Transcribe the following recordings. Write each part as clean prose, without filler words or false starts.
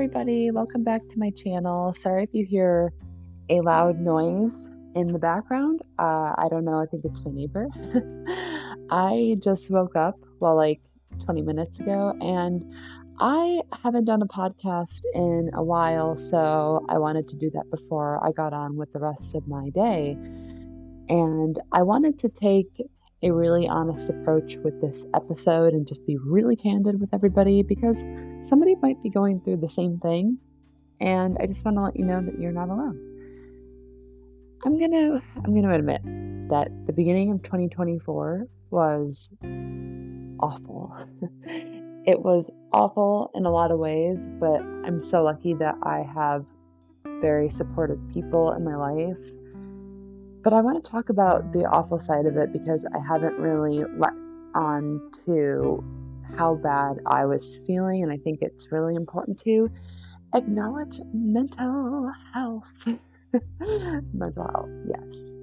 everybody, welcome back to my channel. Sorry if you hear a loud noise in the background. I don't know, I think it's my neighbor. I just woke up, 20 minutes ago, and I haven't done a podcast in a while, so I wanted to do that before I got on with the rest of my day. And I wanted to take a really honest approach with this episode and just be really candid with everybody because somebody might be going through the same thing, and I just want to let you know that you're not alone. I'm gonna admit that the beginning of 2024 was awful. It was awful in a lot of ways, but I'm so lucky that I have very supportive people in my life. But I want to talk about the awful side of it because I haven't really let on to how bad I was feeling, and I think it's really important to acknowledge mental health. Mental health, yes.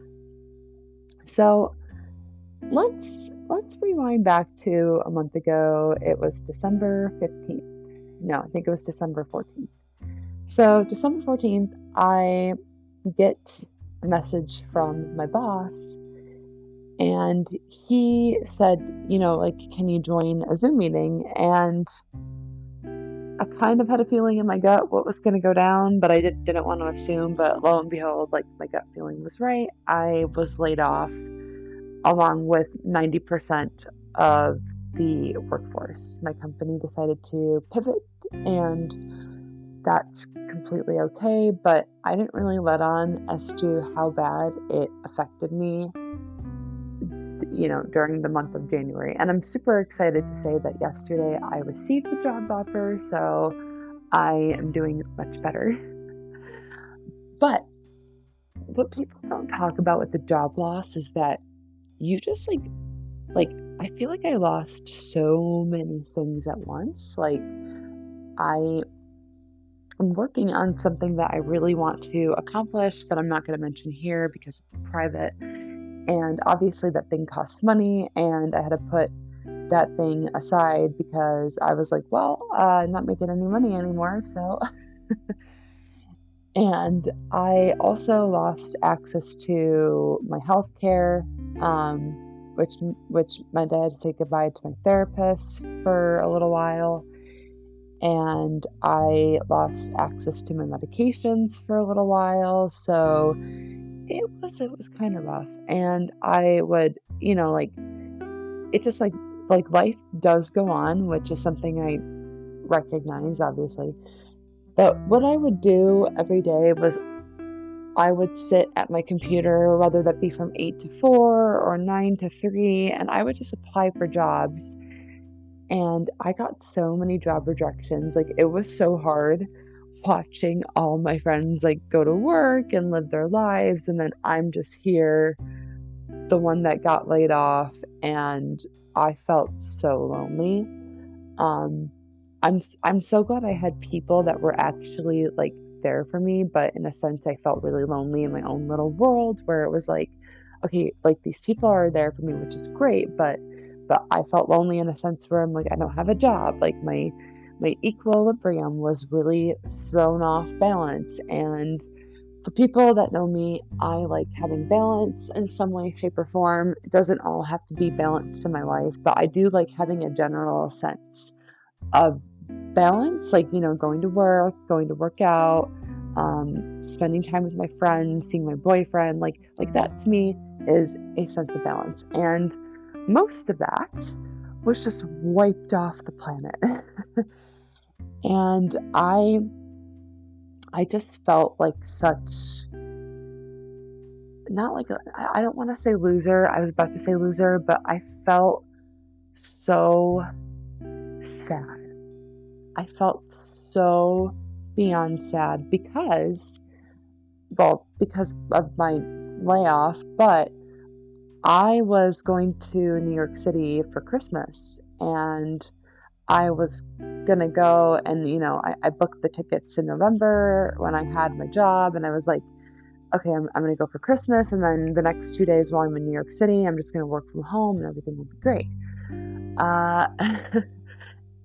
So let's rewind back to a month ago. It was December 15th. No, I think it was December 14th. So December 14th, I get a message from my boss, and he said, can you join a Zoom meeting? And I kind of had a feeling in my gut what was going to go down, but I didn't want to assume. But lo and behold, my gut feeling was right. I was laid off along with 90% of the workforce. My company decided to pivot, and that's completely okay, but I didn't really let on as to how bad it affected me, during the month of January. And I'm super excited to say that yesterday I received the job offer, so I am doing much better. But what people don't talk about with the job loss is that you just I feel like I lost so many things at once. I'm working on something that I really want to accomplish that I'm not going to mention here because it's private. And obviously that thing costs money, and I had to put that thing aside because I was like, I'm not making any money anymore, so. And I also lost access to my health care, which meant I had to say goodbye to my therapist for a little while. And I lost access to my medications for a little while, so it was kind of rough. And I would, it just life does go on, which is something I recognize, obviously. But what I would do every day was I would sit at my computer, whether that be from 8 to 4 or 9 to 3, and I would just apply for jobs. And I got so many job rejections. It was so hard watching all my friends go to work and live their lives, and then I'm just here, the one that got laid off, and I felt so lonely. I'm so glad I had people that were actually there for me, but in a sense I felt really lonely in my own little world where it was okay, these people are there for me, which is great, but I felt lonely in a sense where I'm I don't have a job. My equilibrium was really thrown off balance. And for people that know me, I like having balance in some way, shape, or form. It doesn't all have to be balanced in my life, but I do like having a general sense of balance, going to work out, spending time with my friends, seeing my boyfriend, like that to me is a sense of balance. And most of that was just wiped off the planet. And I just felt like such, I don't want to say loser. I was about to say loser, but I felt so sad. I felt so beyond sad because of my layoff, but I was going to New York City for Christmas, and I was gonna go, and I booked the tickets in November when I had my job, and I was like, okay, I'm gonna go for Christmas, and then the next 2 days while I'm in New York City, I'm just gonna work from home and everything will be great.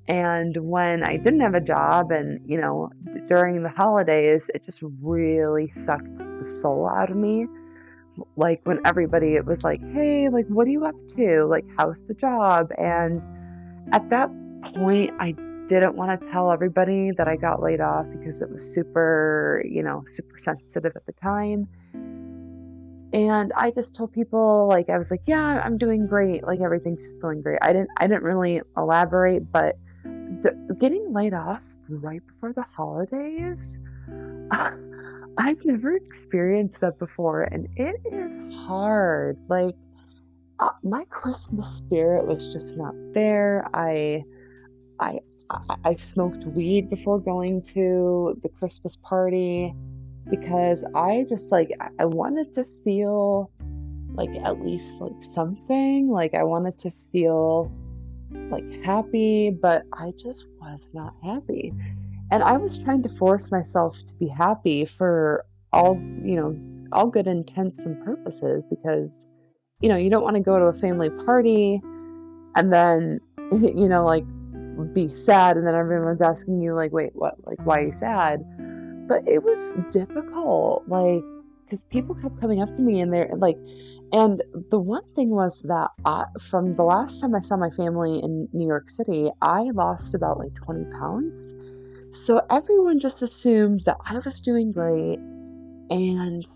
And when I didn't have a job and, during the holidays, it just really sucked the soul out of me. Like when everybody, it was like, hey, like, what are you up to? Like, how's the job? And at that point, I didn't want to tell everybody that I got laid off because it was super, super sensitive at the time. And I just told people, like, I was like, yeah, I'm doing great. Like, everything's just going great. I didn't really elaborate, but getting laid off right before the holidays, I've never experienced that before, and it is hard. Like, my Christmas spirit was just not there. I, I smoked weed before going to the Christmas party because I just like I wanted to feel like at least like something. Like I wanted to feel like happy, but I just was not happy. And I was trying to force myself to be happy for all, all good intents and purposes because, you don't want to go to a family party and then, like be sad and then everyone's asking you like, wait, what? Like, why are you sad? But it was difficult, like, because people kept coming up to me and they're like, and the one thing was that from the last time I saw my family in New York City, I lost about like 20 pounds. So everyone just assumed that I was doing great, and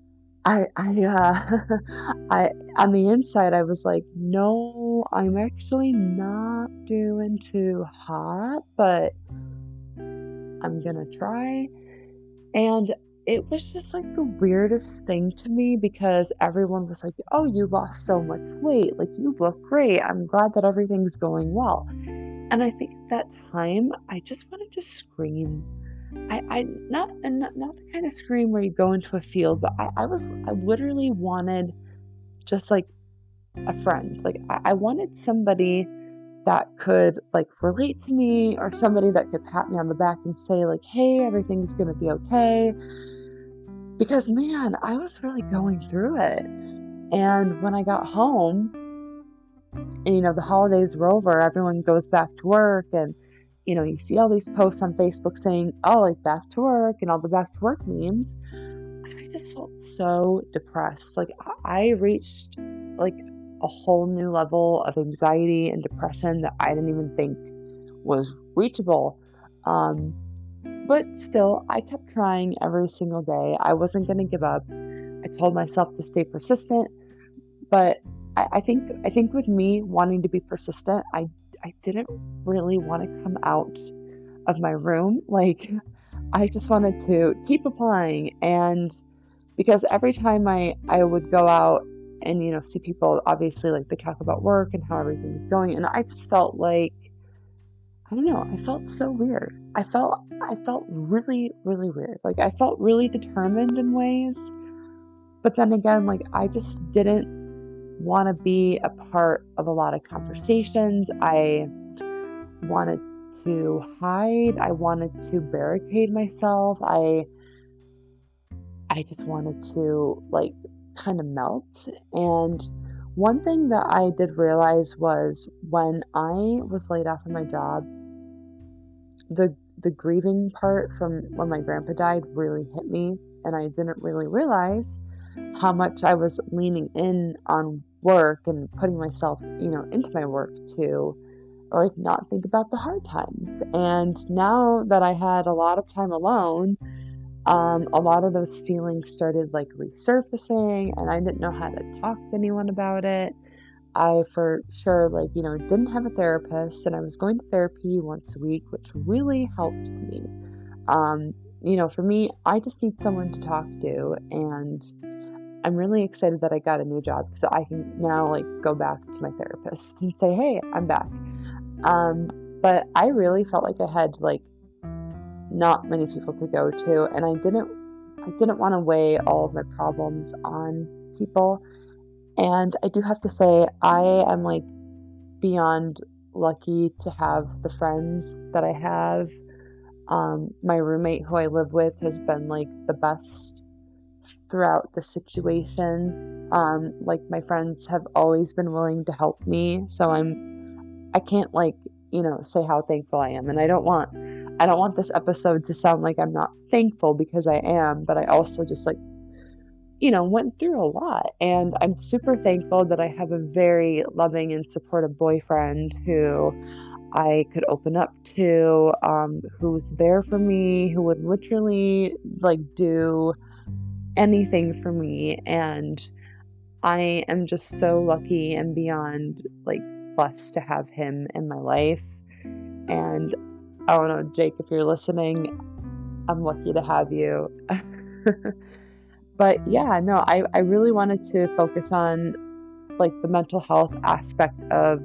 I, on the inside, I was like, no, I'm actually not doing too hot, but I'm gonna try. And it was just like the weirdest thing to me because everyone was like, oh, you lost so much weight. Like, you look great. I'm glad that everything's going well. And I think at that time, I just wanted to scream. Not the kind of scream where you go into a field, but I literally wanted just like a friend. Like, I wanted somebody that could like relate to me or somebody that could pat me on the back and say like, hey, everything's going to be okay. Because man, I was really going through it. And when I got home and, the holidays were over, everyone goes back to work and, you see all these posts on Facebook saying, oh, like back to work and all the back to work memes. I just felt so depressed. Like I reached like a whole new level of anxiety and depression that I didn't even think was reachable. Um, but still, I kept trying every single day. I wasn't going to give up. I told myself to stay persistent, but I think with me wanting to be persistent, I didn't really want to come out of my room. Like I just wanted to keep applying, and because every time I would go out and see people, obviously like they talk about work and how everything's going, and I just felt like I don't know, I felt so weird. I felt really really weird. Like I felt really determined in ways, but then again, like I just didn't want to be a part of a lot of conversations. I wanted to hide. I wanted to barricade myself. I just wanted to like kind of melt. And one thing that I did realize was when I was laid off of my job, the grieving part from when my grandpa died really hit me, and I didn't really realize how much I was leaning in on work and putting myself, into my work to like not think about the hard times. And now that I had a lot of time alone, a lot of those feelings started like resurfacing, and I didn't know how to talk to anyone about it. I for sure like, didn't have a therapist, and I was going to therapy once a week, which really helps me. For me, I just need someone to talk to, and I'm really excited that I got a new job so I can now like go back to my therapist and say, "Hey, I'm back." Um, but I really felt like I had like not many people to go to, and I didn't want to weigh all of my problems on people. And I do have to say I am like beyond lucky to have the friends that I have. My roommate who I live with has been like the best throughout the situation. Like my friends have always been willing to help me, so I can't like, say how thankful I am. And I don't want this episode to sound like I'm not thankful, because I am, but I also just like, went through a lot. And I'm super thankful that I have a very loving and supportive boyfriend who I could open up to, who was there for me, who would literally like do anything for me. And I am just so lucky and beyond like blessed to have him in my life. And I don't know, Jake, if you're listening, I'm lucky to have you. But yeah, no, I really wanted to focus on like the mental health aspect of,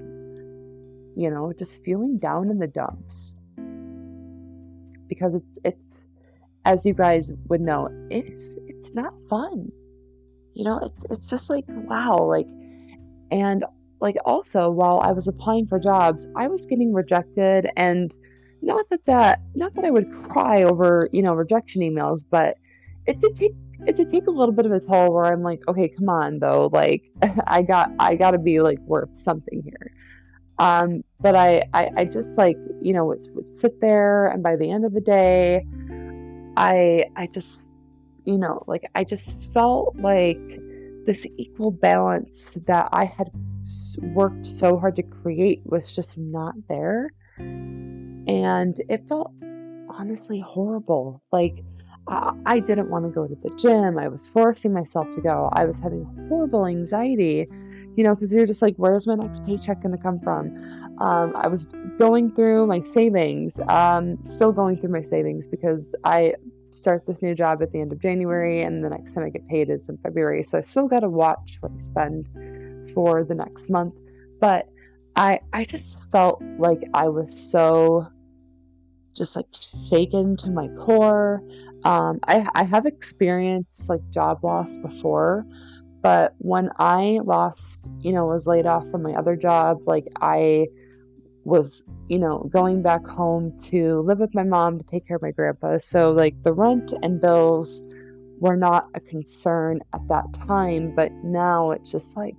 just feeling down in the dumps. Because it's as you guys would know, it's not fun. It's just like, wow, like, and like also while I was applying for jobs, I was getting rejected. And not that I would cry over, rejection emails, but it did take it did take a little bit of a toll where I'm like, okay, come on though, like I gotta be like worth something here. But I just like, would sit there, and by the end of the day, I just, like I just felt like this equal balance that I had worked so hard to create was just not there. And it felt honestly horrible. Like, I didn't want to go to the gym. I was forcing myself to go. I was having horrible anxiety, because you're just like, where's my next paycheck going to come from? I was going through my savings, still going through my savings, because I start this new job at the end of January, and the next time I get paid is in February. So I still got to watch what I spend for the next month. But I just felt like I was so just like shaken to my core. I have experienced like job loss before, but when I lost, was laid off from my other job, like I was, going back home to live with my mom to take care of my grandpa. So like the rent and bills were not a concern at that time, but now it's just like,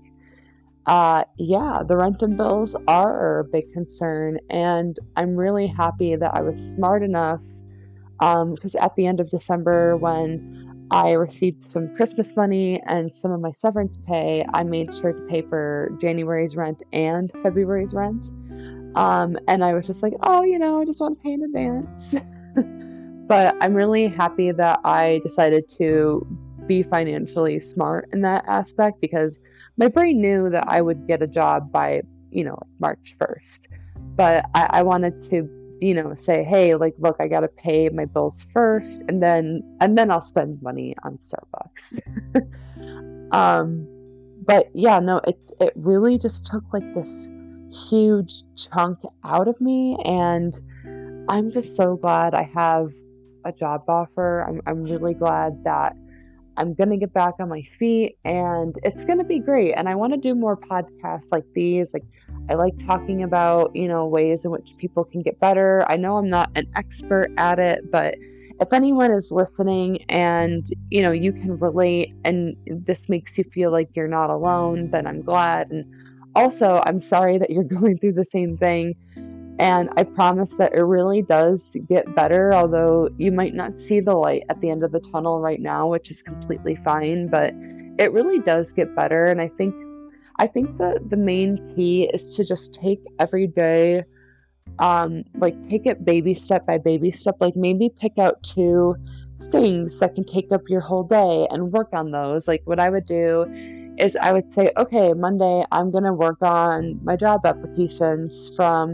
yeah, the rent and bills are a big concern. And I'm really happy that I was smart enough, because at the end of December, when I received some Christmas money and some of my severance pay, I made sure to pay for January's rent and February's rent. And I was just like, oh, I just want to pay in advance. But I'm really happy that I decided to be financially smart in that aspect, because my brain knew that I would get a job by, March 1st. But I wanted to, say, hey, like, look, I got to pay my bills first, and then I'll spend money on Starbucks. um, but yeah, no, it really just took like this huge chunk out of me, and I'm just so glad I have a job offer. I'm really glad that I'm going to get back on my feet, and it's going to be great. And I want to do more podcasts like these. Like, I like talking about, ways in which people can get better. I know I'm not an expert at it, but if anyone is listening and, you can relate and this makes you feel like you're not alone, then I'm glad. And also, I'm sorry that you're going through the same thing. And I promise that it really does get better, although you might not see the light at the end of the tunnel right now, which is completely fine, but it really does get better. And I think the main key is to just take every day, like take it baby step by baby step, like maybe pick out 2 things that can take up your whole day and work on those. Like what I would do is I would say, okay, Monday, I'm going to work on my job applications from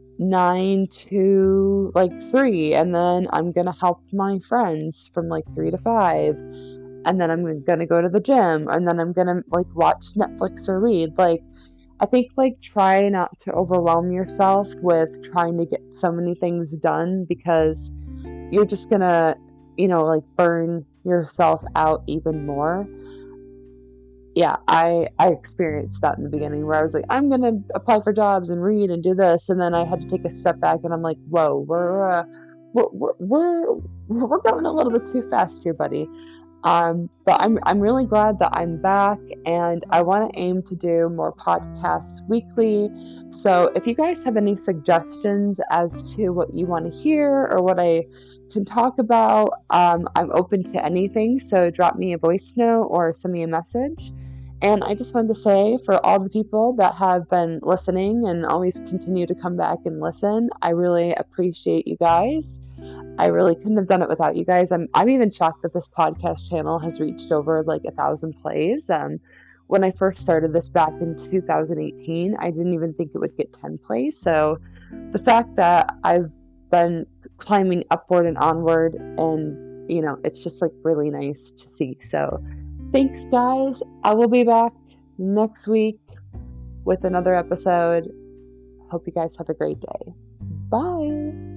9 to like 3, and then I'm gonna help my friends from like 3 to 5, and then I'm gonna go to the gym, and then I'm gonna like watch Netflix or read. Like, I think like try not to overwhelm yourself with trying to get so many things done, because you're just gonna, like burn yourself out even more. Yeah, I experienced that in the beginning, where I was like, I'm gonna apply for jobs and read and do this, and then I had to take a step back, and I'm like, whoa, we're going a little bit too fast here, buddy. But I'm really glad that I'm back, and I want to aim to do more podcasts weekly. So if you guys have any suggestions as to what you want to hear or what I can talk about, I'm open to anything. So drop me a voice note or send me a message. And I just wanted to say, for all the people that have been listening and always continue to come back and listen, I really appreciate you guys. I really couldn't have done it without you guys. I'm even shocked that this podcast channel has reached over like 1,000 plays. When I first started this back in 2018, I didn't even think it would get 10 plays. So the fact that I've been climbing upward and onward, and it's just like really nice to see. So thanks, guys. I will be back next week with another episode. Hope you guys have a great day. Bye.